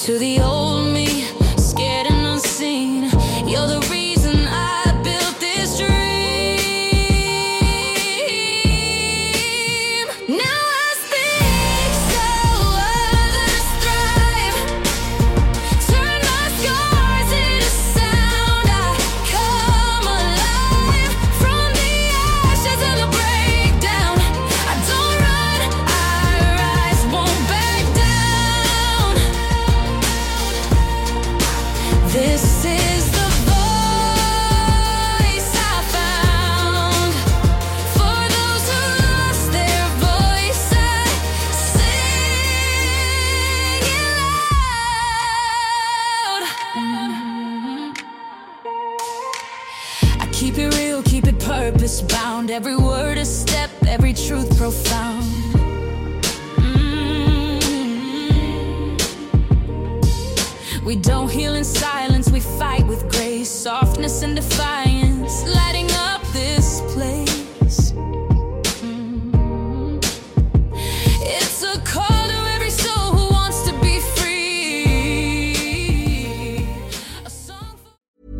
To the old me, scared and unseen, you're the reason I built this dream. Now I speak so others thrive. Turn my scars into sound. I come alive from the ashes of the breakdown. I don't run, I rise, won't back down. This is the voice I found. For those who lost their voice, I sing it loud. I keep it real, keep it purpose bound. Every word a step, every truth profound. We don't heal in silence, we fight with grace, softness and defiance, lighting up this place. It's a call to every soul who wants to be free. A song for-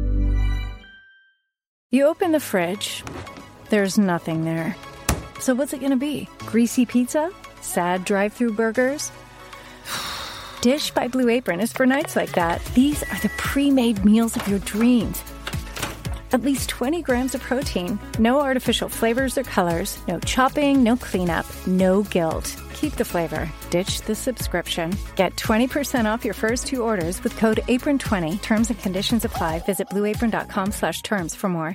You open the fridge, there's nothing there. So what's it gonna be? Greasy pizza? Sad drive-through burgers? Dish by Blue Apron is for nights like that. These are the pre-made meals of your dreams. At least 20 grams of protein, no artificial flavors or colors, no chopping, no cleanup, no guilt. Keep the flavor, ditch the subscription. Get 20% off your first 2 orders with code APRON20. Terms and conditions apply. Visit blueapron.com/terms for more.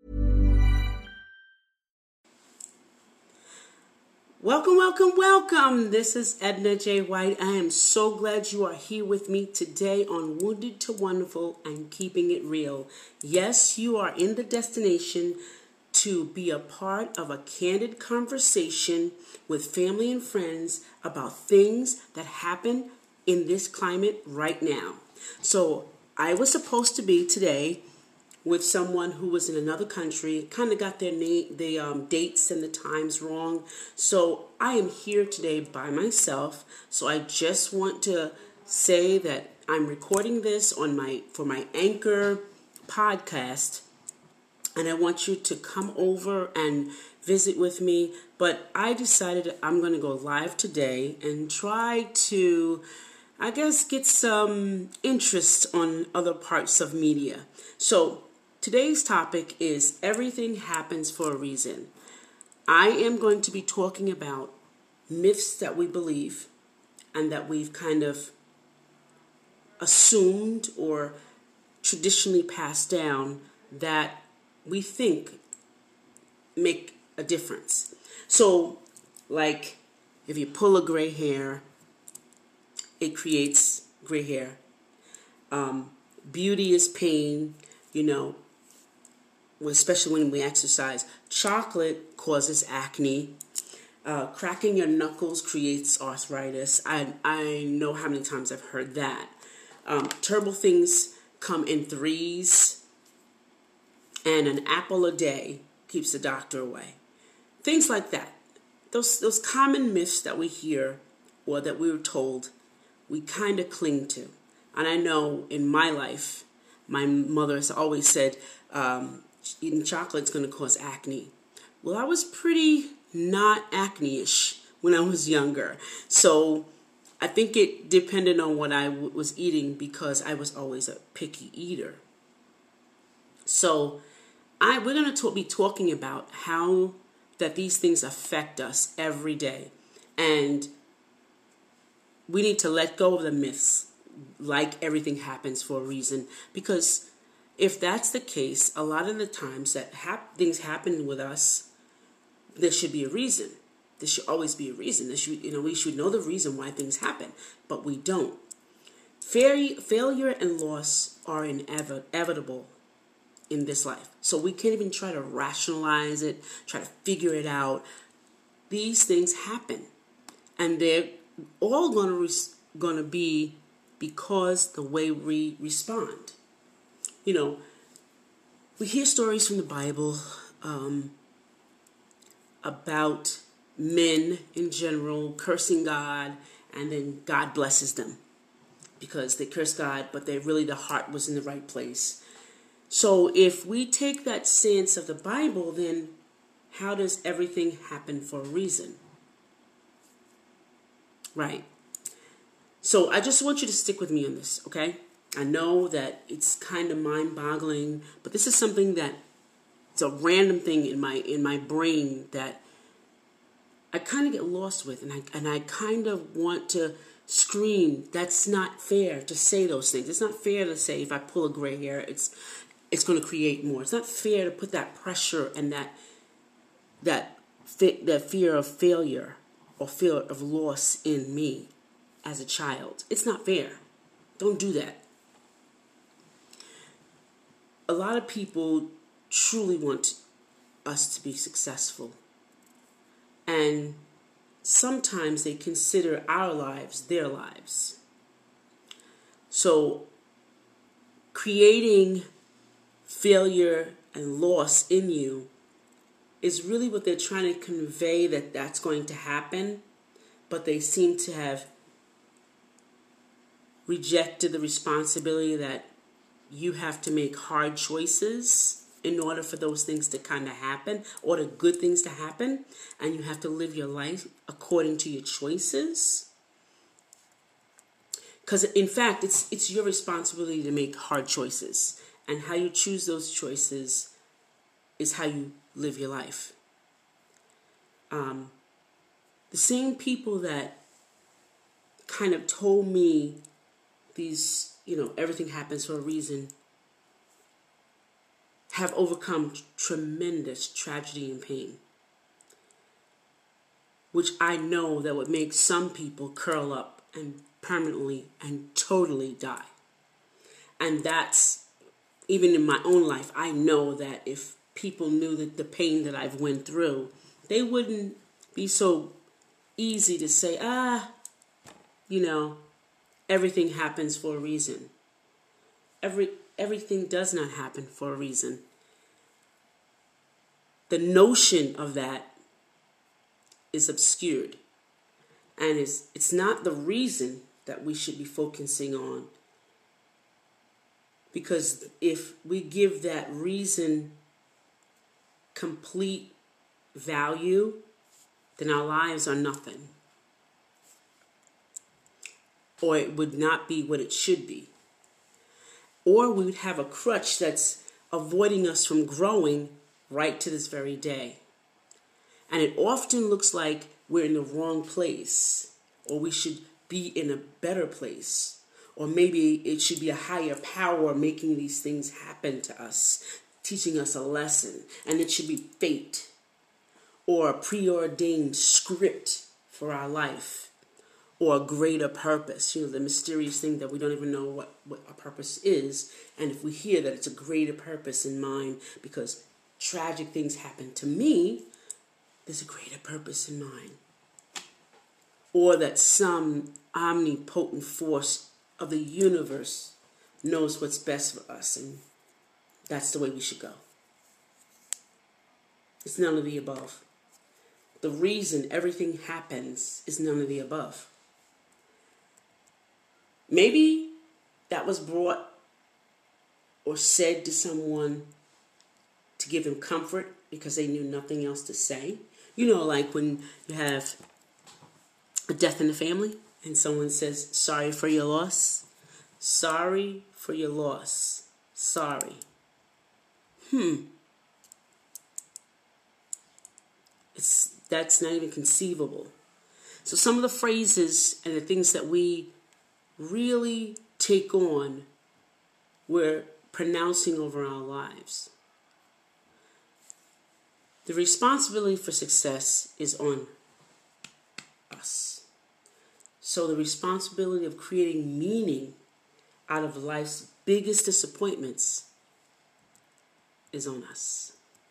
Welcome, welcome, welcome. This is Edna J. White. I am so glad you are here with me today on Wounded to Wonderful and Keeping It Real. Yes, you are in the destination to be a part of a candid conversation with family and friends about things that happen in this climate right now. So I was supposed to be today with someone who was in another country, kind of got their dates and the times wrong. So I am here today by myself. So I just want to say that I'm recording this for my Anchor podcast, and I want you to come over and visit with me. But I decided I'm going to go live today and try to, I guess, get some interest on other parts of media. So today's topic is everything happens for a reason. I am going to be talking about myths that we believe and that we've kind of assumed or traditionally passed down that we think make a difference. So, like, if you pull a gray hair, it creates gray hair. Beauty is pain, especially when we exercise. Chocolate causes acne. Cracking your knuckles creates arthritis. I know how many times I've heard that. Terrible things come in threes. And an apple a day keeps the doctor away. Things like that. Those common myths that we hear or that we were told, we kind of cling to. And I know in my life, my mother has always said, eating chocolate is going to cause acne. Well, I was pretty not acne-ish when I was younger. So I think it depended on what I was eating because I was always a picky eater. So we're going to be talking about how that these things affect us every day. And we need to let go of the myths, like everything happens for a reason. Because if that's the case, a lot of the times that things happen with us, there should be a reason. There should always be a reason. We should know the reason why things happen, but we don't. Failure and loss are inevitable in this life. So we can't even try to rationalize it, try to figure it out. These things happen, and they're all going to be because the way we respond. We hear stories from the Bible about men in general cursing God, and then God blesses them. because they cursed God, but the heart was in the right place. So if we take that stance of the Bible, then how does everything happen for a reason? Right. So I just want you to stick with me on this, okay? I know that it's kind of mind-boggling, but this is something that it's a random thing in my brain that I kind of get lost with, and I kind of want to scream. That's not fair to say those things. It's not fair to say if I pull a gray hair, it's going to create more. It's not fair to put that pressure and that fear of failure or fear of loss in me as a child. It's not fair. Don't do that. A lot of people truly want us to be successful. And sometimes they consider our lives their lives. So creating failure and loss in you is really what they're trying to convey, that that's going to happen, but they seem to have rejected the responsibility that you have to make hard choices in order for those things to kind of happen, or the good things to happen, and you have to live your life according to your choices. Because in fact, it's your responsibility to make hard choices, and how you choose those choices is how you live your life. The same people that kind of told me these, everything happens for a reason, have overcome tremendous tragedy and pain, which I know that would make some people curl up and permanently and totally die. And that's, even in my own life, I know that if people knew that the pain that I've went through, they wouldn't be so easy to say, everything happens for a reason. Everything does not happen for a reason. The notion of that is obscured. And it's not the reason that we should be focusing on. Because if we give that reason complete value, then our lives are nothing. Or it would not be what it should be. Or we would have a crutch that's avoiding us from growing right to this very day. And it often looks like we're in the wrong place, or we should be in a better place, or maybe it should be a higher power making these things happen to us, teaching us a lesson, and it should be fate or a preordained script for our life, or a greater purpose, the mysterious thing that we don't even know what a purpose is. And if we hear that it's a greater purpose in mind because tragic things happen to me, there's a greater purpose in mind. Or that some omnipotent force of the universe knows what's best for us, and that's the way we should go. It's none of the above. The reason everything happens is none of the above. Maybe that was brought or said to someone to give them comfort because they knew nothing else to say. Like when you have a death in the family and someone says, sorry for your loss. Sorry for your loss. Sorry. That's not even conceivable. So some of the phrases and the things that we really take on, we're pronouncing over our lives. The responsibility for success is on us. So the responsibility of creating meaning out of life's biggest disappointments is on us.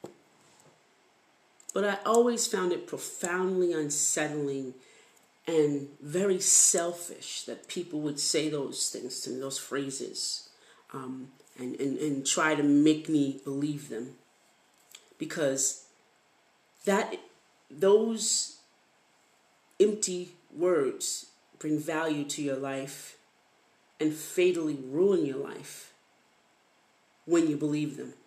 But I always found it profoundly unsettling and very selfish that people would say those things to me, those phrases, and try to make me believe them. Because those empty words bring value to your life and fatally ruin your life when you believe them.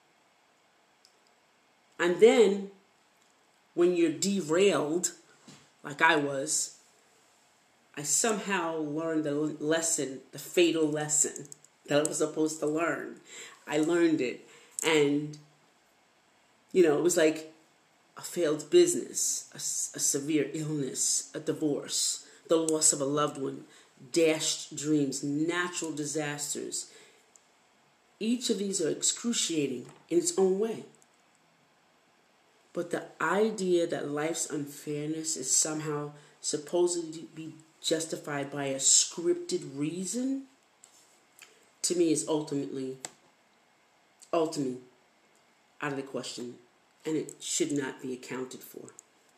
And then, when you're derailed, like I was, I somehow learned the lesson, the fatal lesson that I was supposed to learn. I learned it. And, it was like a failed business, a severe illness, a divorce, the loss of a loved one, dashed dreams, natural disasters. Each of these are excruciating in its own way. But the idea that life's unfairness is somehow supposedly to be justified by a scripted reason, to me is ultimately out of the question, and it should not be accounted for.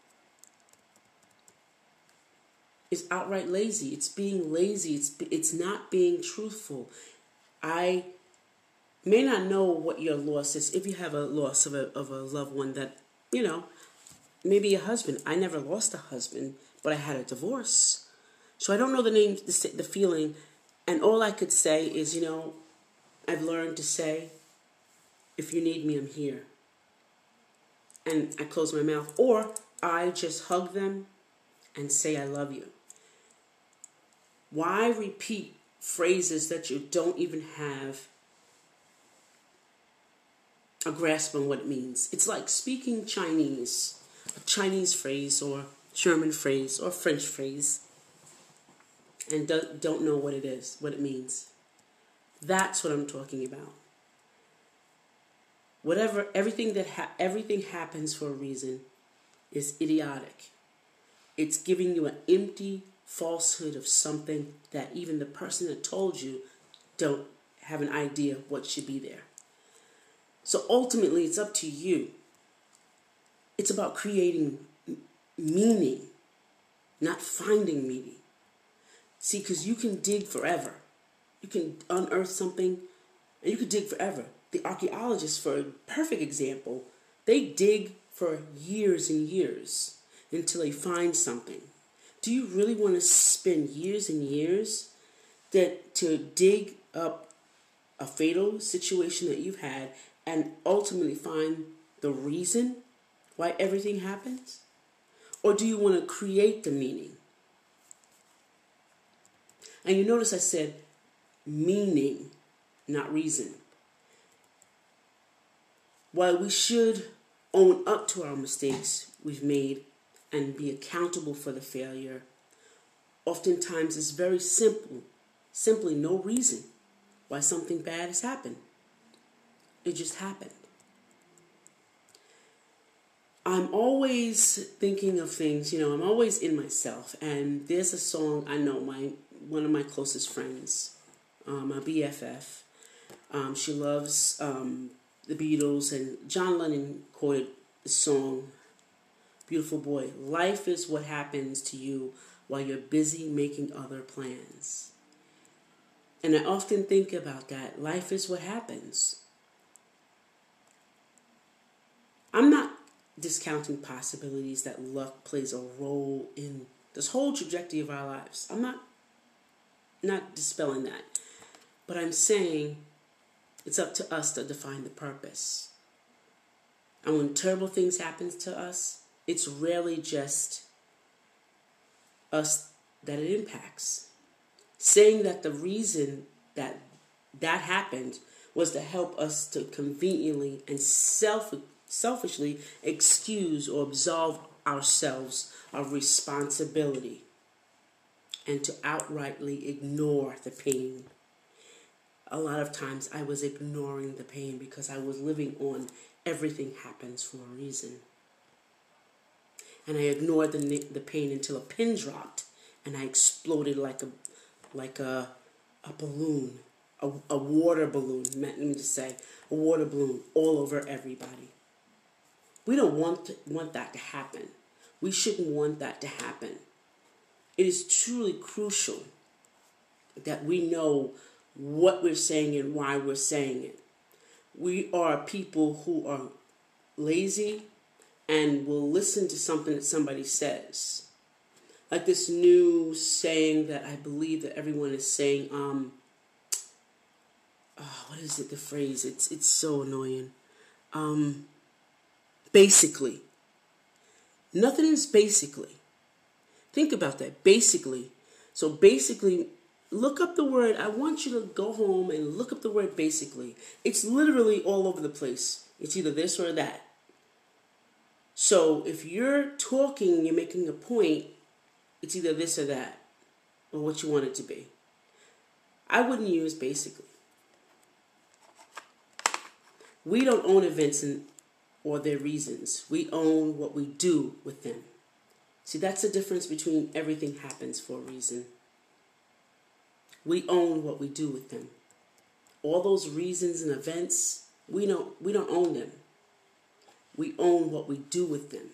It's outright lazy. It's being lazy. It's not being truthful. I may not know what your loss is. If you have a loss of a loved one that, maybe a husband. I never lost a husband, but I had a divorce. So I don't know the name, the feeling. And all I could say is, I've learned to say, if you need me, I'm here. And I close my mouth. Or I just hug them and say, I love you. Why repeat phrases that you don't even have a grasp on what it means? It's like speaking Chinese, a Chinese phrase or German phrase or French phrase, and don't know what it is, what it means. That's what I'm talking about. Everything happens for a reason is idiotic. It's giving you an empty falsehood of something that even the person that told you don't have an idea of what should be there. So ultimately, it's up to you. It's about creating meaning, not finding meaning. See, because you can dig forever. You can unearth something, and you can dig forever. The archaeologists, for a perfect example, they dig for years and years until they find something. Do you really want to spend years and years to dig up a fatal situation that you've had and ultimately find the reason why everything happens? Or do you want to create the meaning? And you notice I said meaning, not reason. While we should own up to our mistakes we've made and be accountable for the failure, oftentimes it's very simple, simply no reason why something bad has happened. It just happened. I'm always thinking of things, I'm always in myself. And there's a song I know, one of my closest friends, my BFF, she loves the Beatles, and John Lennon quoted the song, Beautiful Boy, life is what happens to you while you're busy making other plans. And I often think about that. Life is what happens. I'm not discounting possibilities that luck plays a role in this whole trajectory of our lives. I'm not dispelling that. But I'm saying it's up to us to define the purpose. And when terrible things happen to us, it's rarely just us that it impacts. Saying that the reason that happened was to help us to conveniently and selfishly excuse or absolve ourselves of responsibility and to outrightly ignore the pain. A lot of times I was ignoring the pain because I was living on everything happens for a reason. And I ignored the pain until a pin dropped and I exploded like a balloon, a water balloon, let me just say, a water balloon all over everybody. We don't want that to happen. We shouldn't want that to happen. It is truly crucial that we know what we're saying and why we're saying it. We are people who are lazy and will listen to something that somebody says. like this new saying that I believe that everyone is saying. What is it? The phrase? It's so annoying. Basically. Nothing is basically. Think about that. Basically. So basically, look up the word. I want you to go home and look up the word basically. It's literally all over the place. It's either this or that. So if you're talking, you're making a point, it's either this or that, or what you want it to be. I wouldn't use basically. We don't own events or their reasons. We own what we do with them. See, that's the difference between everything happens for a reason. We own what we do with them. All those reasons and events, we don't own them. We own what we do with them.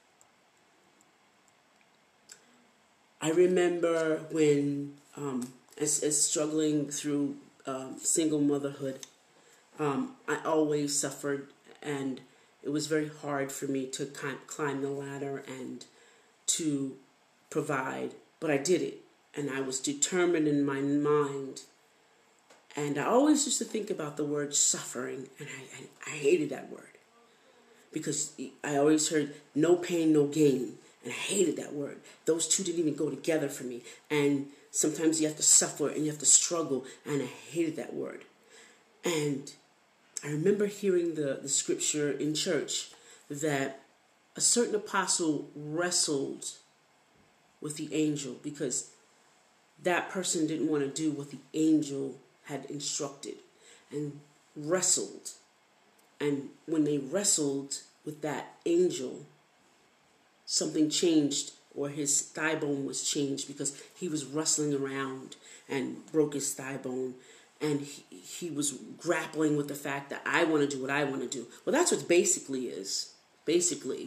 I remember when, as struggling through single motherhood, I always suffered, and it was very hard for me to climb the ladder and to provide, but I did it, and I was determined in my mind. And I always used to think about the word suffering, and I hated that word because I always heard no pain, no gain, and I hated that word. Those two didn't even go together for me, and sometimes you have to suffer and you have to struggle, and I hated that word. And I remember hearing the scripture in church that a certain apostle wrestled with the angel because that person didn't want to do what the angel had instructed, and wrestled. And when they wrestled with that angel, something changed, or his thigh bone was changed because he was wrestling around and broke his thigh bone. And he was grappling with the fact that I want to do what I want to do. Well, that's what basically is. Basically.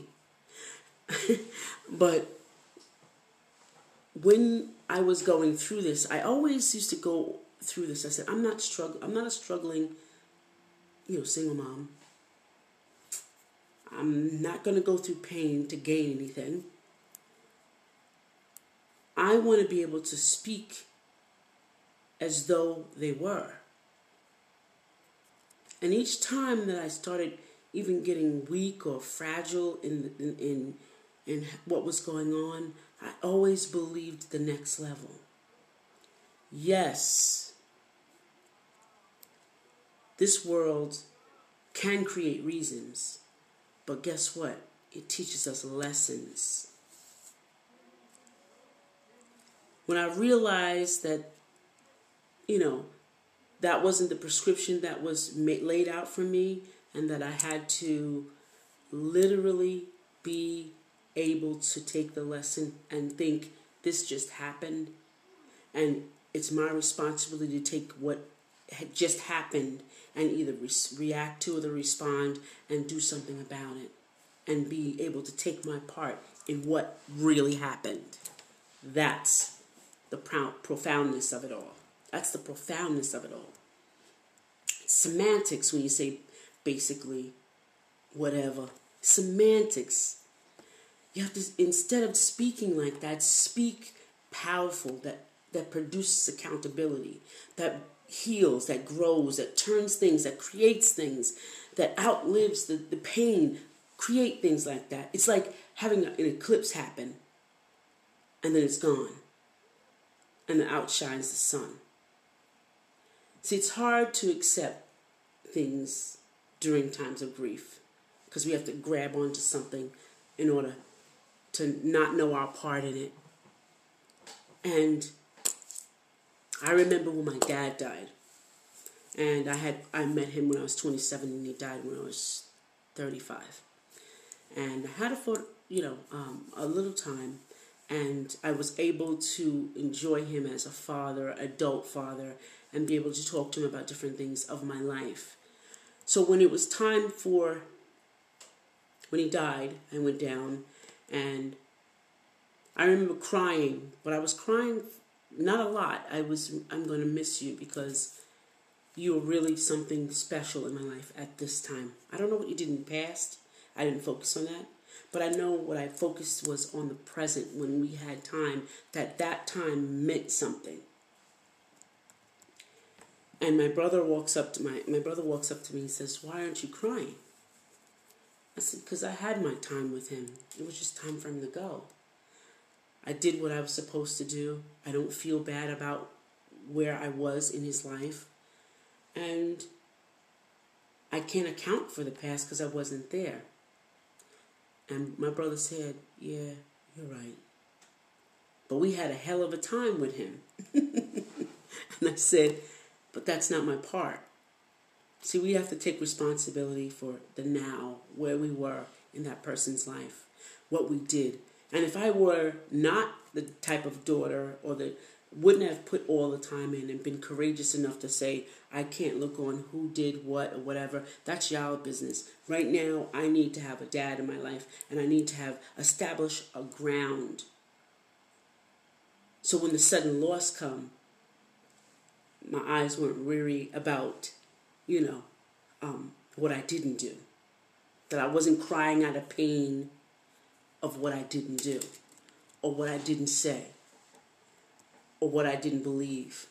But when I was going through this, I always used to go through this. I said, I'm not a struggling, single mom. I'm not going to go through pain to gain anything. I want to be able to speak as though they were. And each time that I started even getting weak or fragile in what was going on, I always believed the next level. Yes, this world can create reasons, but guess what? It teaches us lessons. When I realized that, that wasn't the prescription that was laid out for me, and that I had to literally be able to take the lesson and think, this just happened, and it's my responsibility to take what had just happened and either react to it or respond and do something about it, and be able to take my part in what really happened. That's the profoundness of it all. That's the profoundness of it all. Semantics, when you say basically whatever. Semantics. You have to, instead of speaking like that, speak powerful, that produces accountability, that heals, that grows, that turns things, that creates things, that outlives the pain. Create things like that. It's like having an eclipse happen, and then it's gone, and then outshines the sun. See, it's hard to accept things during times of grief because we have to grab onto something in order to not know our part in it. And I remember when my dad died, and I met him when I was 27, and he died when I was 35. And I had it for a little time, and I was able to enjoy him as a father, adult father, and be able to talk to him about different things of my life. So when it was time when he died, I went down, and I remember crying, but I was crying not a lot. I'm going to miss you because you were really something special in my life at this time. I don't know what you did in the past. I didn't focus on that. But I know what I focused was on the present when we had time, that time meant something. And my brother walks up to me and says, "Why aren't you crying?" I said, "Because I had my time with him. It was just time for him to go. I did what I was supposed to do. I don't feel bad about where I was in his life. And I can't account for the past because I wasn't there." And my brother said, "Yeah, you're right. But we had a hell of a time with him." And I said, "But that's not my part." See, we have to take responsibility for the now, where we were in that person's life, what we did. And if I were not the type of daughter or wouldn't have put all the time in and been courageous enough to say, "I can't look on who did what or whatever," that's y'all business. Right now, I need to have a dad in my life, and I need to have established a ground. So when the sudden loss come, my eyes weren't weary about, what I didn't do. That I wasn't crying out of pain of what I didn't do, or what I didn't say, or what I didn't believe.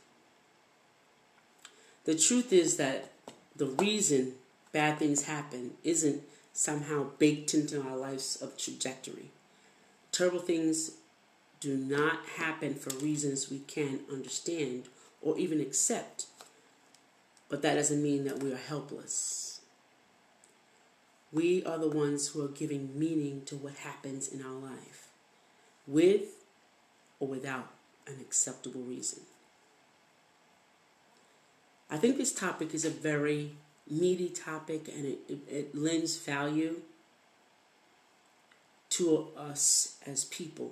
The truth is that the reason bad things happen isn't somehow baked into our life's trajectory. Terrible things do not happen for reasons we can't understand or even accept, but that doesn't mean that we are helpless. We are the ones who are giving meaning to what happens in our life, with or without an acceptable reason. I think this topic is a very meaty topic, and it lends value to us as people.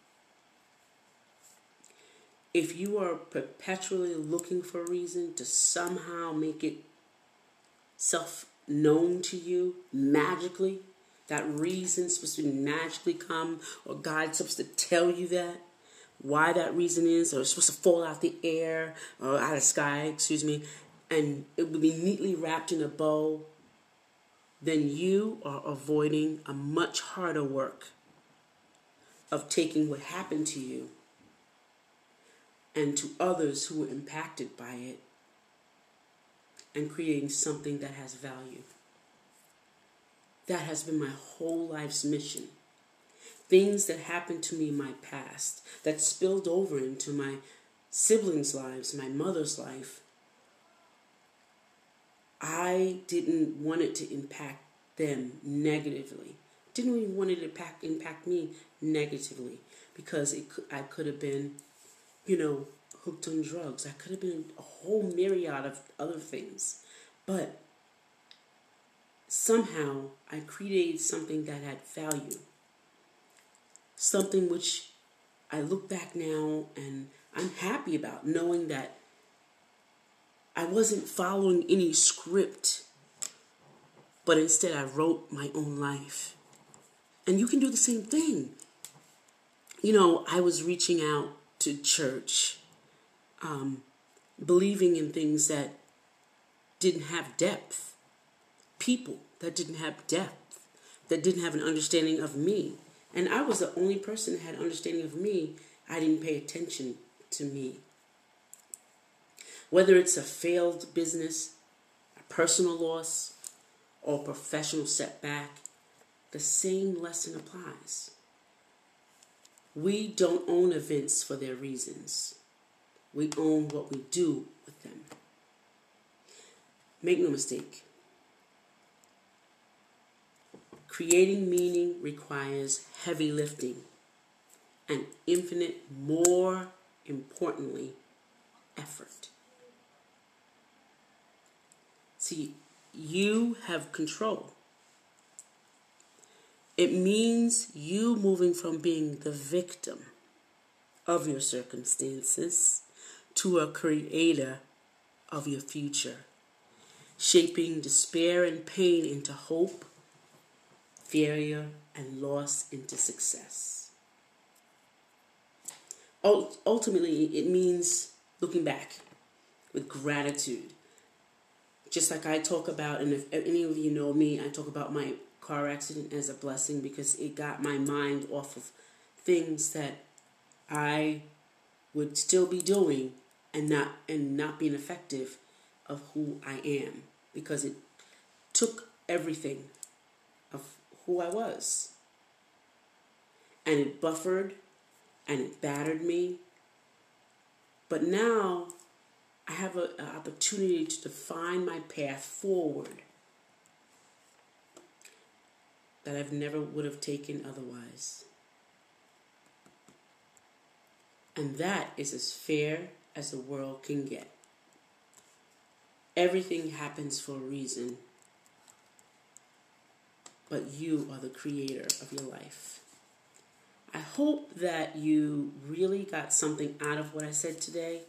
If you are perpetually looking for a reason to somehow make it self-known to you magically, that reason's supposed to magically come, or God's supposed to tell you that, why that reason is, or it's supposed to fall out the air, or out of the sky, and it will be neatly wrapped in a bow, then you are avoiding a much harder work of taking what happened to you and to others who were impacted by it and creating something that has value. That has been my whole life's mission. Things that happened to me in my past that spilled over into my siblings' lives, my mother's life, I didn't want it to impact them negatively. Didn't even want it to impact me negatively, because I could have been, hooked on drugs. I could have been a whole myriad of other things. But somehow I created something that had value. Something which I look back now and I'm happy about, knowing that I wasn't following any script, but instead I wrote my own life. And you can do the same thing. I was reaching out to church, believing in things that didn't have depth, people that didn't have depth, that didn't have an understanding of me. And I was the only person that had an understanding of me. I didn't pay attention to me. Whether it's a failed business, a personal loss, or professional setback, the same lesson applies. We don't own events for their reasons. We own what we do with them. Make no mistake. Creating meaning requires heavy lifting and infinite more importantly, effort. See, you have control. It means you moving from being the victim of your circumstances to a creator of your future, shaping despair and pain into hope, failure and loss into success. Ultimately, it means looking back with gratitude. Just like I talk about, and if any of you know me, I talk about my car accident as a blessing because it got my mind off of things that I would still be doing and not being effective of who I am, because it took everything of who I was. And it buffered and it battered me. But now I have an opportunity to define my path forward that I've never would have taken otherwise. And that is as fair as the world can get. Everything happens for a reason, but you are the creator of your life. I hope that you really got something out of what I said today,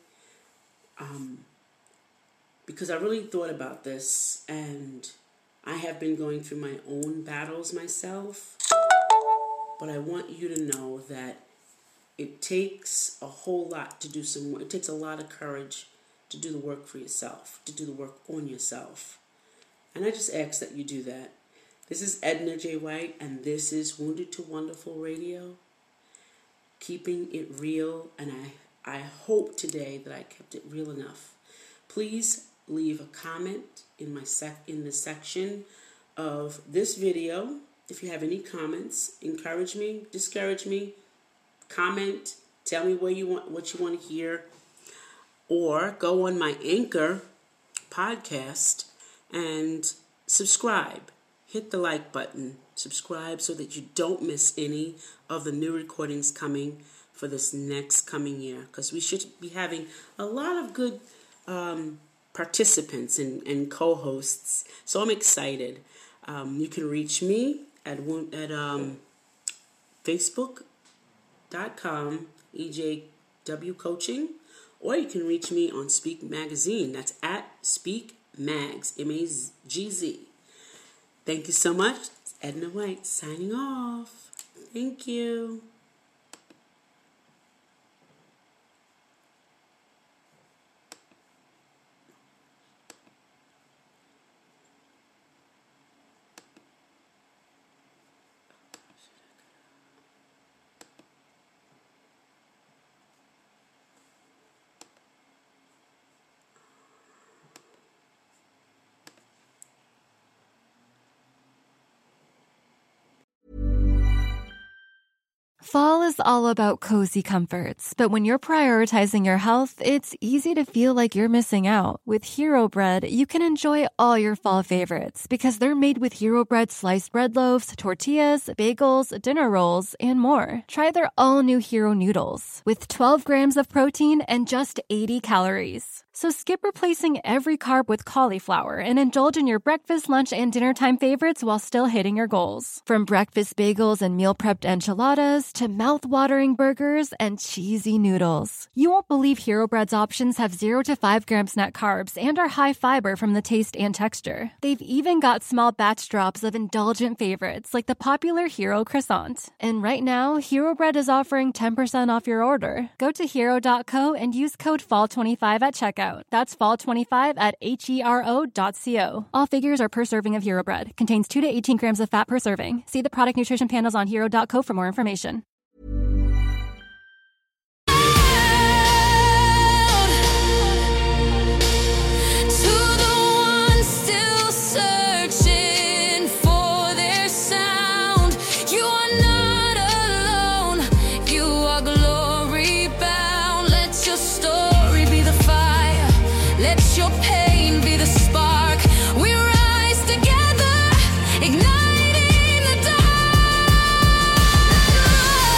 because I really thought about this, and I have been going through my own battles myself, but I want you to know that it takes a whole lot to do some work. It takes a lot of courage to do the work for yourself, to do the work on yourself. And I just ask that you do that. This is Edna J. White, and this is Wounded to Wonderful Radio, keeping it real. And I hope today that I kept it real enough. Please leave a comment in the section of this video. If you have any comments, encourage me, discourage me, comment, tell me what you want to hear, or go on my Anchor podcast and subscribe. Hit the like button, subscribe so that you don't miss any of the new recordings coming for this next coming year, because we should be having a lot of good participants and co-hosts. So I'm excited. You can reach me at Facebook.com, EJW Coaching, or you can reach me on Speak Magazine. That's at Speak Mags, MAGZ. Thank you so much. It's Edna White signing off. Thank you. Fall is all about cozy comforts, but when you're prioritizing your health, it's easy to feel like you're missing out. With Hero Bread, you can enjoy all your fall favorites because they're made with Hero Bread sliced bread loaves, tortillas, bagels, dinner rolls, and more. Try their all-new Hero Noodles with 12 grams of protein and just 80 calories. So skip replacing every carb with cauliflower and indulge in your breakfast, lunch, and dinner time favorites while still hitting your goals. From breakfast bagels and meal prepped enchiladas to mouth-watering burgers and cheesy noodles. You won't believe Hero Bread's options have 0 to 5 grams net carbs and are high fiber from the taste and texture. They've even got small batch drops of indulgent favorites like the popular Hero Croissant. And right now, Hero Bread is offering 10% off your order. Go to hero.co and use code FALL25 at checkout. That's fall25 at hero.co. All figures are per serving of Hero Bread. Contains 2 to 18 grams of fat per serving. See the product nutrition panels on hero.co for more information. Igniting the dark.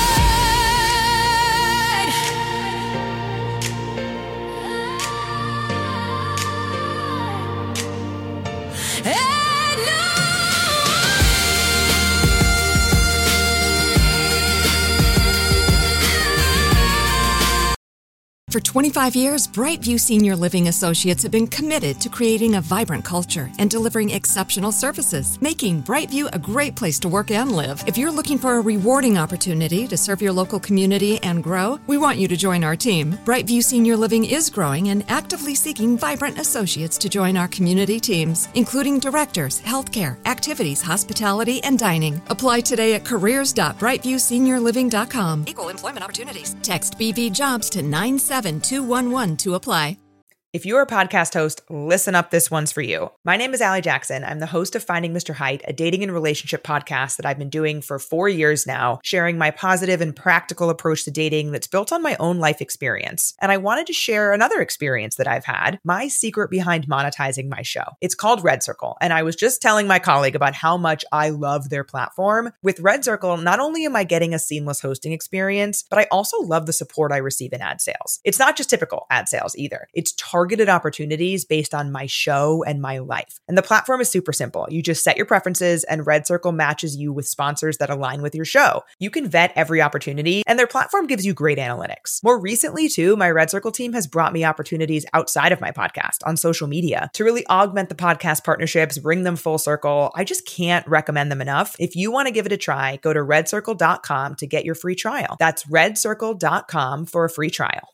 25 years, Brightview Senior Living Associates have been committed to creating a vibrant culture and delivering exceptional services, making Brightview a great place to work and live. If you're looking for a rewarding opportunity to serve your local community and grow, we want you to join our team. Brightview Senior Living is growing and actively seeking vibrant associates to join our community teams, including directors, healthcare, activities, hospitality, and dining. Apply today at careers.brightviewseniorliving.com. Equal employment opportunities. Text BV Jobs to 97211 to apply. If you're a podcast host, listen up, this one's for you. My name is Allie Jackson. I'm the host of Finding Mr. Height, a dating and relationship podcast that I've been doing for 4 years now, sharing my positive and practical approach to dating that's built on my own life experience. And I wanted to share another experience that I've had, my secret behind monetizing my show. It's called Red Circle, and I was just telling my colleague about how much I love their platform. With Red Circle, not only am I getting a seamless hosting experience, but I also love the support I receive in ad sales. It's not just typical ad sales either. It's targeted opportunities based on my show and my life. And the platform is super simple. You just set your preferences and Red Circle matches you with sponsors that align with your show. You can vet every opportunity and their platform gives you great analytics. More recently too, my Red Circle team has brought me opportunities outside of my podcast on social media to really augment the podcast partnerships, bring them full circle. I just can't recommend them enough. If you want to give it a try, go to redcircle.com to get your free trial. That's redcircle.com for a free trial.